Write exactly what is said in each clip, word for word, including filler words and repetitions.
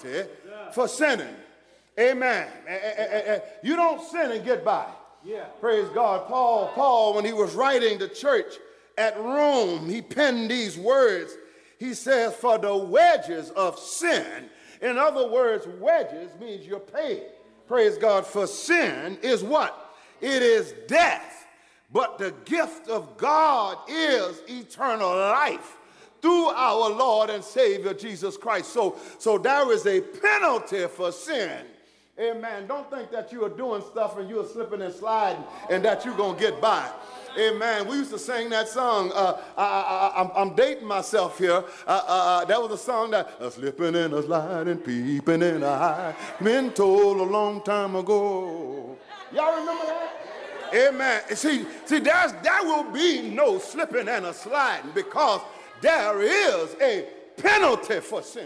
penalty for sinning. Amen. You don't sin and get by. Yeah. Praise God. Paul, Paul, when he was writing the church at Rome, he penned these words. He says, for the wages of sin. In other words, wages means you're paid. Praise God. For sin is what? It is death. But the gift of God is eternal life through our Lord and Savior Jesus Christ. So, so there is a penalty for sin. Amen. Don't think that you are doing stuff and you're slipping and sliding and that you're going to get by. Amen. We used to sing that song. Uh, I, I, I'm, I'm dating myself here. Uh, uh, that was a song that a slipping and a sliding, peeping and a high, been told a long time ago. Y'all remember that? Amen. See, see, there's, there will be no slipping and a sliding because there is a penalty for sin.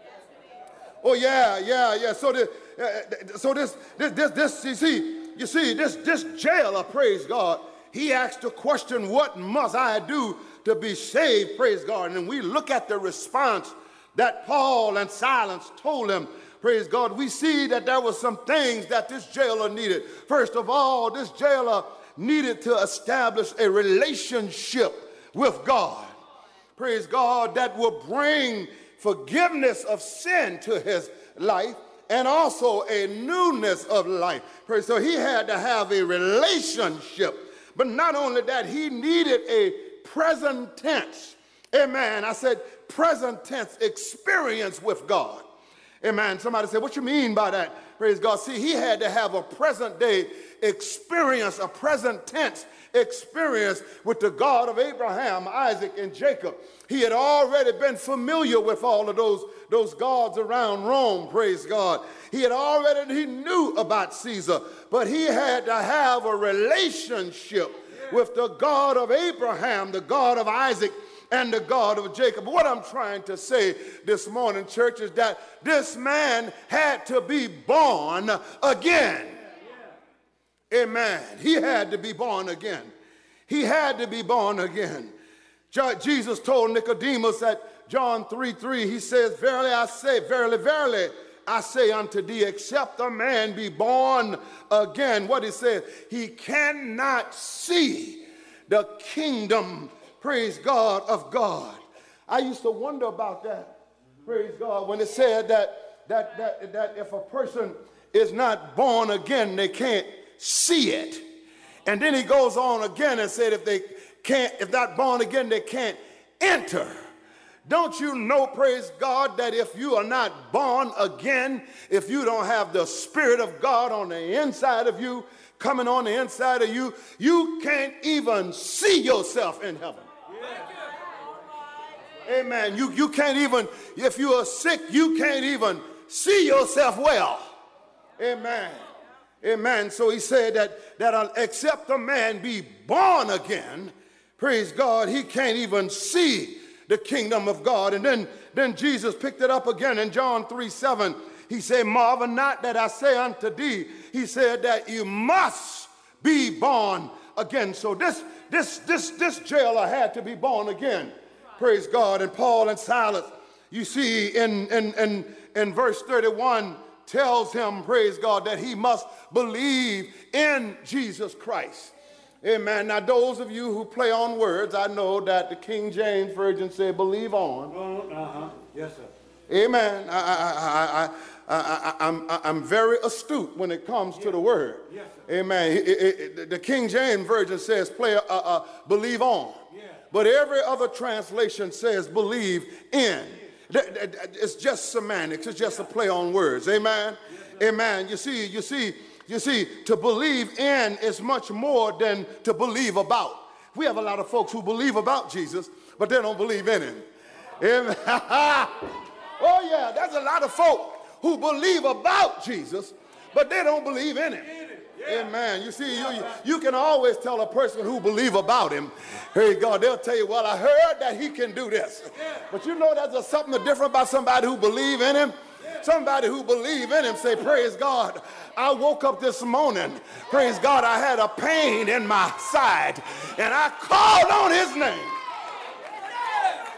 Oh yeah, yeah, yeah. So this, uh, so this, this, this, this, you see, you see, this, this jailer, praise God, he asked the question, what must I do to be saved, praise God? And we look at the response that Paul and Silas told him, praise God. We see that there were some things that this jailer needed. First of all, this jailer needed to establish a relationship with God, praise God, that will bring forgiveness of sin to his life and also a newness of life. So he had to have a relationship. But not only that, he needed a present tense. Amen. I said present tense experience with God. Amen. Somebody said, what you mean by that? Praise God. See, he had to have a present day experience, a present tense experience with the God of Abraham, Isaac, and Jacob. He had already been familiar with all of those, those gods around Rome, praise God. He had already, he knew about Caesar, but he had to have a relationship with the God of Abraham, the God of Isaac, and the God of Jacob. What I'm trying to say this morning, church, is that this man had to be born again. Amen. He had to be born again. He had to be born again. Jesus told Nicodemus at John three three, he says, verily I say, verily, verily, I say unto thee, except a man be born again. What he said, he cannot see the kingdom, praise God, of God. I used to wonder about that, praise God, when it said that, that, that, that if a person is not born again, they can't see it. And then he goes on again and said if they can't, if not born again, they can't enter. Don't you know, praise God, that if you are not born again, if you don't have the Spirit of God on the inside of you, coming on the inside of you, you can't even see yourself in heaven. Yeah. Amen. You, you can't even, if you are sick, you can't even see yourself well. Amen. Amen. So he said that, that uh, except a man be born again, praise God, he can't even see the kingdom of God. And then, then Jesus picked it up again in John three seven. He said, marvel not that I say unto thee. He said that you must be born again. So this, this, this, this jailer had to be born again. Praise God. And Paul and Silas, you see in, in, in, in verse thirty-one, tells him, praise God, that he must believe in Jesus Christ. Amen. Now, those of you who play on words, I know that the King James Version said, believe on. Uh-huh. Yes, sir. Amen. I, I, I, I, I, I'm, I'm very astute when it comes yes. to the word. Yes, sir. Amen. It, it, it, the King James Version says, play, uh, uh, believe on. Yeah. But every other translation says, believe in. It's just semantics. It's just a play on words. Amen. Yes, amen. You see, you see, you see, to believe in is much more than to believe about. We have a lot of folks who believe about Jesus, but they don't believe in him. Amen. Oh yeah, there's a lot of folk who believe about Jesus, but they don't believe in him. Yeah. Amen. You see, you, you can always tell a person who believe about him, hey God, they'll tell you, well, I heard that he can do this. Yeah. But you know there's something different about somebody who believe in him. Yeah. Somebody who believe in him say, praise God, I woke up this morning, praise God, I had a pain in my side, and I called on his name.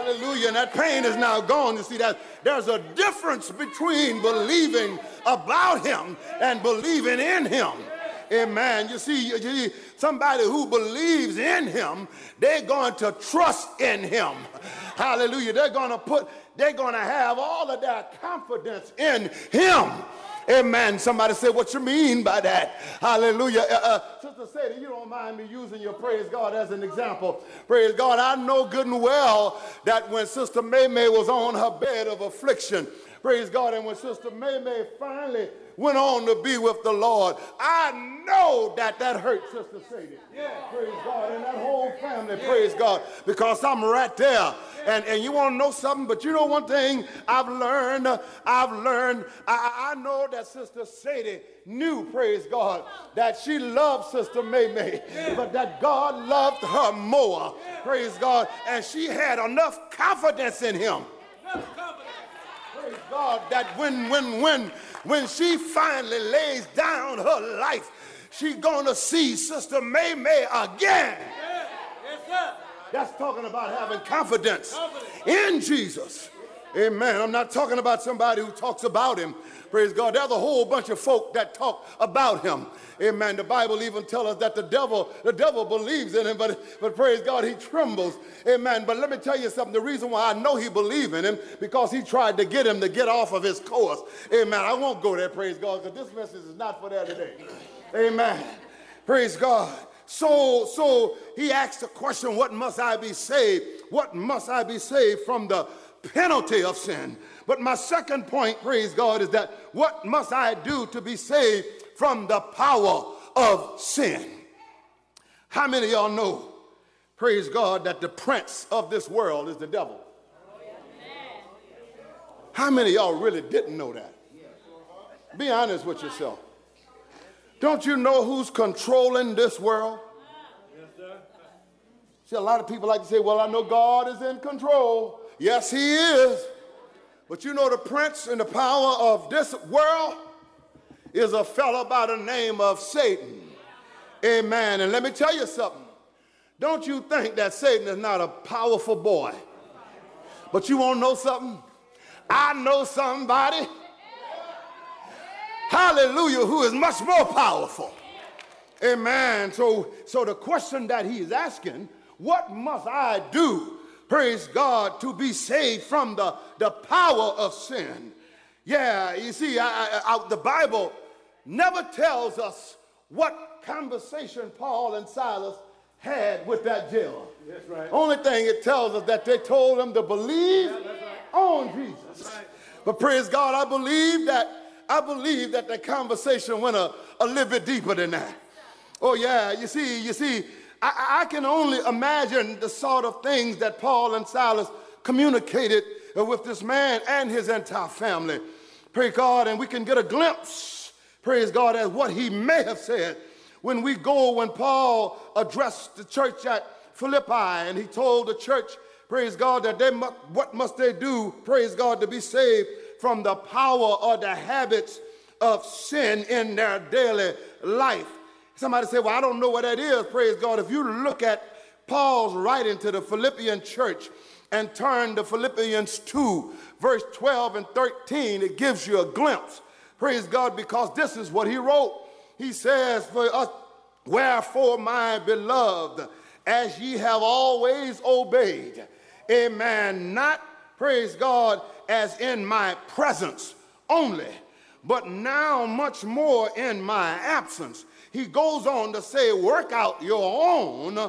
Hallelujah. And that pain is now gone. You see that there's a difference between believing about him and believing in him. Amen. You see, you see, somebody who believes in him, they're going to trust in him. Hallelujah. They're going to put, they're going to have all of their confidence in him. Amen. Somebody say, what you mean by that? Hallelujah. Uh, uh, Sister Sadie, you don't mind me using your praise God as an example. Praise God. I know good and well that when Sister May May was on her bed of affliction, praise God, and when Sister May May finally went on to be with the Lord, I know that that hurt Sister Sadie. Yeah. Praise God. And that whole family, yeah. Praise God, because I'm right there. Yeah. And, and you want to know something, but you know one thing I've learned, uh, I've learned, I, I know that Sister Sadie knew, praise God, that she loved Sister May May, yeah. but that God loved her more, yeah. Praise God, and she had enough confidence in him. Praise God, that when, when, when, when she finally lays down her life, she's going to see Sister May May again. Yes, yes, sir. That's talking about having confidence, confidence in Jesus. Amen. I'm not talking about somebody who talks about him. Praise God. There's a whole bunch of folk that talk about him. Amen. The Bible even tells us that the devil, the devil believes in him, but, but praise God, he trembles. Amen. But let me tell you something. The reason why I know he believes in him, because he tried to get him to get off of his course. Amen. I won't go there, praise God, because this message is not for that today. Amen. Praise God. So, so he asked the question, what must I be saved? What must I be saved from the penalty of sin? But my second point, praise God, is that what must I do to be saved from the power of sin? How many of y'all know, praise God, that the prince of this world is the devil? How many of y'all really didn't know that? Be honest with yourself. Don't you know who's controlling this world? Yes, sir. See, a lot of people like to say, well, I know God is in control. Yes, he is. But you know the prince and the power of this world is a fellow by the name of Satan. Amen. And let me tell you something. Don't you think that Satan is not a powerful boy? But you want to know something? I know somebody, hallelujah, who is much more powerful. Amen. So, so the question that he is asking, what must I do, praise God, to be saved from the, the power of sin? Yeah, you see, I, I, I, the Bible never tells us what conversation Paul and Silas had with that jailer. That's right. Only thing it tells us that they told him to believe yeah, right. on Jesus. Right. But praise God, I believe that I believe that the conversation went a, a little bit deeper than that. Oh yeah, you see, you see, I, I can only imagine the sort of things that Paul and Silas communicated with this man and his entire family. Praise God, and we can get a glimpse, praise God, at what he may have said when we go, when Paul addressed the church at Philippi, and he told the church, praise God, that they must, what must they do, praise God, to be saved from the power or the habits of sin in their daily life. Somebody say, well, I don't know what that is, praise God. If you look at Paul's writing to the Philippian church and turn to Philippians two, verse twelve and thirteen, it gives you a glimpse, praise God, because this is what he wrote. He says, for us, wherefore, my beloved, as ye have always obeyed, amen, not, praise God, as in my presence only, but now much more in my absence. He goes on to say, work out your own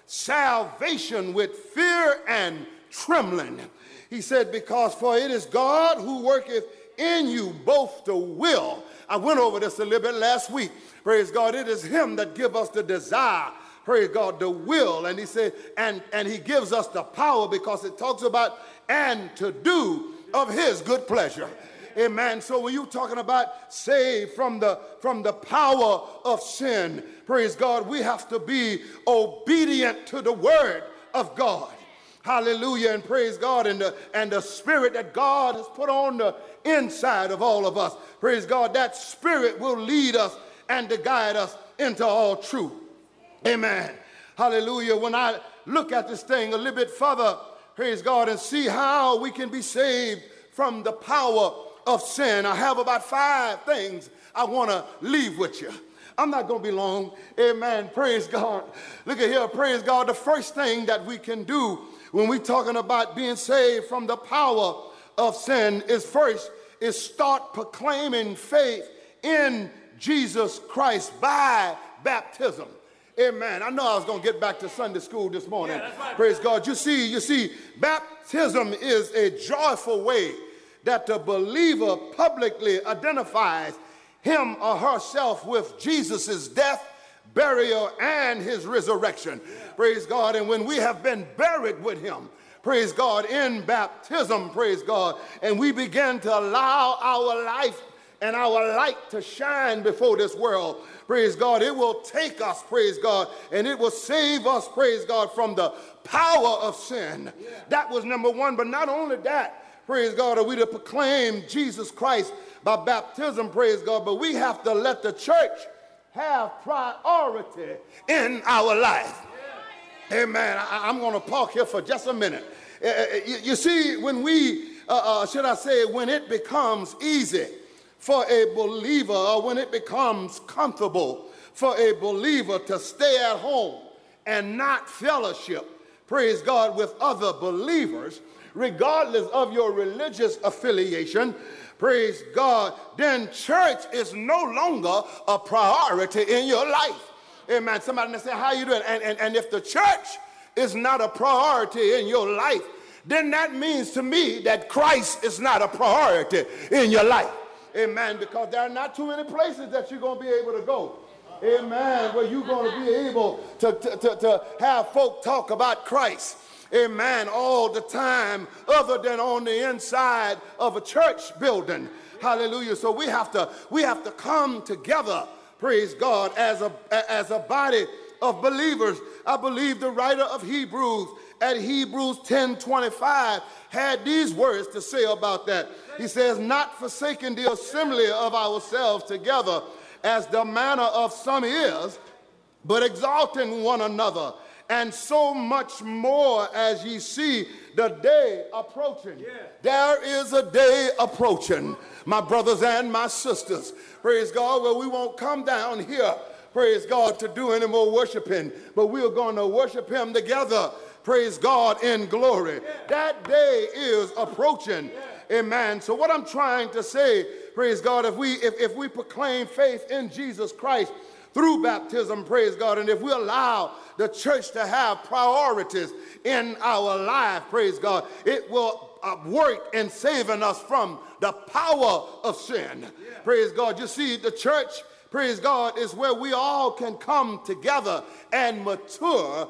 salvation with fear and trembling. He said, because for it is God who worketh in you both to will. I went over this a little bit last week. Praise God, it is him that give us the desire, praise God, the will. And he said, and, and he gives us the power, because it talks about and to do of his good pleasure. Amen. So when you're talking about saved from the from the power of sin, praise God, we have to be obedient to the word of God. Hallelujah. And praise God, and the and the spirit that God has put on the inside of all of us. Praise God, that spirit will lead us and to guide us into all truth. Amen. Hallelujah. When I look at this thing a little bit further, praise God, and see how we can be saved from the power of sin. I have about five things I want to leave with you. I'm not going to be long. Amen. Praise God. Look at here. Praise God. The first thing that we can do when we're talking about being saved from the power of sin is first is start proclaiming faith in Jesus Christ by baptism. Amen. I know I was going to get back to Sunday school this morning. Yeah, right. Praise God. You see, you see, baptism is a joyful way that the believer publicly identifies him or herself with Jesus' death, burial, and his resurrection. Yeah. Praise God. And when we have been buried with him, praise God, in baptism, praise God, and we begin to allow our life and our light to shine before this world, praise God, it will take us, praise God, and it will save us, praise God, from the power of sin. Yeah. That was number one. But not only that, praise God, are we to proclaim Jesus Christ by baptism, praise God, but we have to let the church have priority in our life. Yeah. Amen. I, I'm going to park here for just a minute. Uh, you, you see, when we, uh, uh, should I say, when it becomes easy for a believer, or when it becomes comfortable for a believer to stay at home and not fellowship, praise God, with other believers, regardless of your religious affiliation, praise God, then church is no longer a priority in your life. Amen. Somebody may say, how you doing? And, and, and if the church is not a priority in your life, then that means to me that Christ is not a priority in your life. Amen. Because there are not too many places that you're going to be able to go. Amen. Where you're going to be able to, to, to, to have folk talk about Christ. Amen. All the time, other than on the inside of a church building. Hallelujah. So we have to, we have to come together, praise God, as a, as a body of believers. I believe the writer of Hebrews at Hebrews ten twenty-five had these words to say about that. He says, not forsaking the assembly of ourselves together as the manner of some is, but exalting one another, and so much more as ye see the day approaching. Yeah. There is a day approaching, my brothers and my sisters, praise God, where we won't come down here, praise God, to do any more worshiping, but we're going to worship him together, praise God, in glory. Yeah. That day is approaching. Yeah. Amen. So what I'm trying to say, praise God, if we if, if we proclaim faith in Jesus Christ through baptism, praise God, and if we allow the church to have priorities in our life, praise God, it will uh, work in saving us from the power of sin. Yeah. Praise God. You see, the church, praise God, is where we all can come together and mature.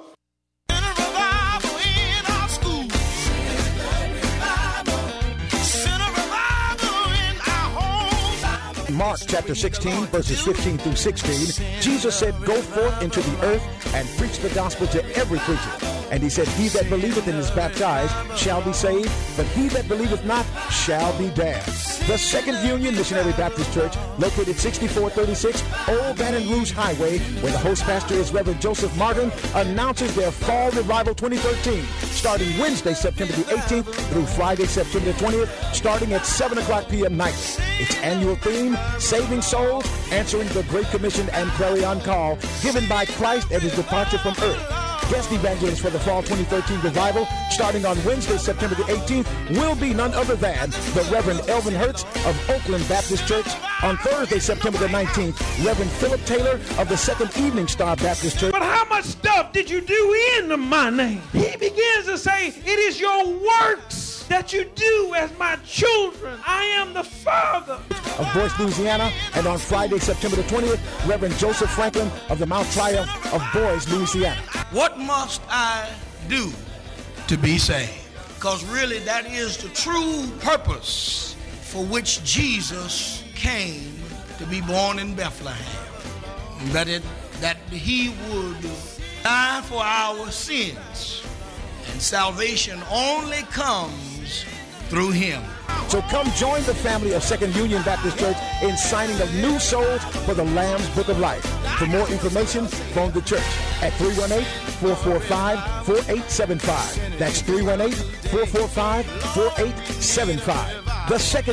Mark chapter sixteen, verses fifteen through sixteen, Jesus said, go forth into the earth and preach the gospel to every creature. And he said, he that believeth and is baptized shall be saved, but he that believeth not shall be damned. The Second Union Missionary Baptist Church, located sixty-four thirty-six Old Baton Rouge Highway, where the host pastor is Reverend Joseph Martin, announces their Fall Revival twenty thirteen, starting Wednesday, September the eighteenth through Friday, September the twentieth, starting at seven o'clock p.m. nightly. Its annual theme, Saving Souls, Answering the Great Commission and Clarion Call, given by Christ at his departure from earth. Guest evangelist for the Fall twenty thirteen Revival, starting on Wednesday, September the eighteenth, will be none other than the Reverend Elvin Hertz of Oakland Baptist Church. On Thursday, September the nineteenth, Reverend Philip Taylor of the Second Evening Star Baptist Church. But how much stuff did you do in my name? He begins to say, it is your works that you do as my children. I am the Father. Of Boyce, Louisiana. And on Friday, September the twentieth, Reverend Joseph Franklin of the Mount Triumph of Boyce, Louisiana. What must I do to be saved? Because really that is the true purpose for which Jesus came to be born in Bethlehem. That, it, that he would die for our sins. And salvation only comes through him. So come join the family of Second Union Baptist Church in signing of new souls for the Lamb's Book of Life. For more information, phone the church at three one eight, four four five, four eight seven five. That's three one eight, four four five, four eight seven five. The Second